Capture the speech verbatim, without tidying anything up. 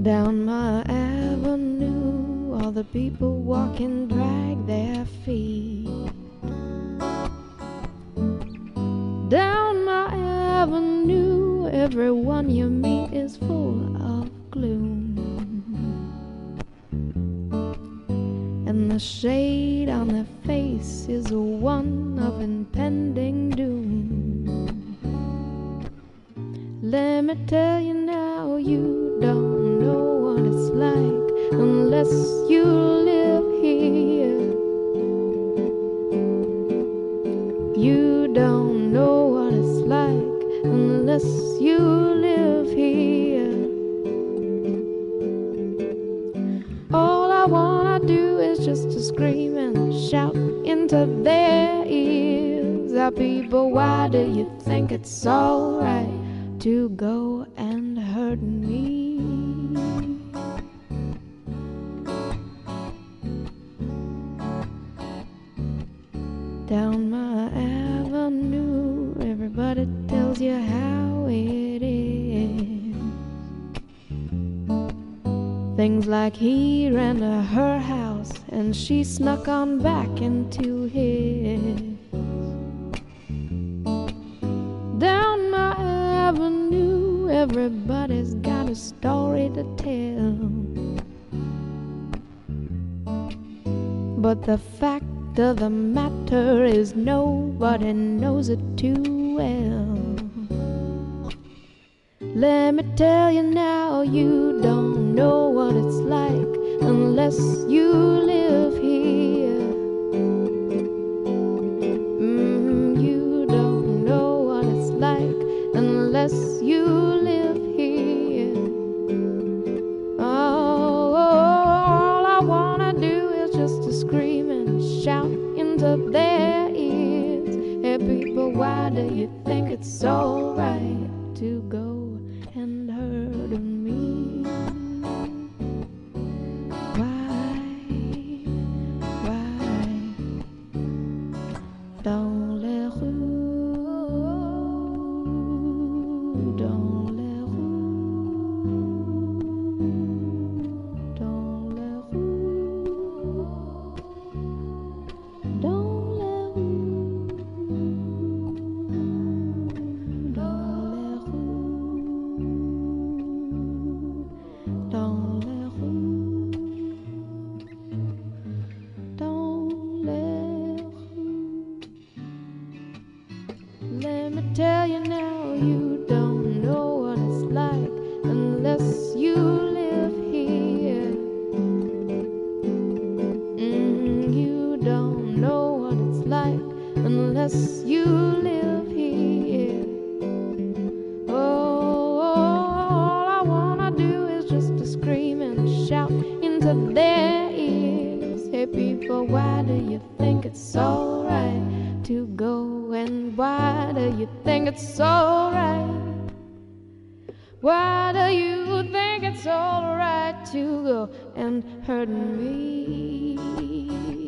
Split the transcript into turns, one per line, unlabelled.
Down my avenue, all the people walking drag their feet. Down my avenue, everyone you meet is full of gloom, and the shade on their face is one of impending doom. Let me tell you now, you don't know what it's like unless you live here. You don't know what it's like unless you live here. All I wanna do is just to scream and shout into their ears. Now people, why do you think it's alright to go and hurt me? Down my avenue, everybody tells you how it is. Things like he ran to her house and she snuck on back into his. Down my avenue, everybody's got a story to tell, but the fact of the matter is nobody knows it too well. Let me tell you now, you don't know what it's like unless you live here. Mm, you don't know what it's like unless you live here. Oh, all I wanna do is just to scream and shout into their ears. Hey people, why do you think it's alright to go and hurt me? Why, why? Dans les rues, dans les rues, dans les rues, dans les rues, dans les rues, dans les rues, dans les rues. Let me tell you now, you don't know what it's like unless you live here. Mm, you don't know what it's like unless you live here. Oh, all I wanna do is just to scream and shout into their ears. Hey people, why do you think it's alright to go, and why do you think it's alright? Why do you think it's alright to go and hurt me?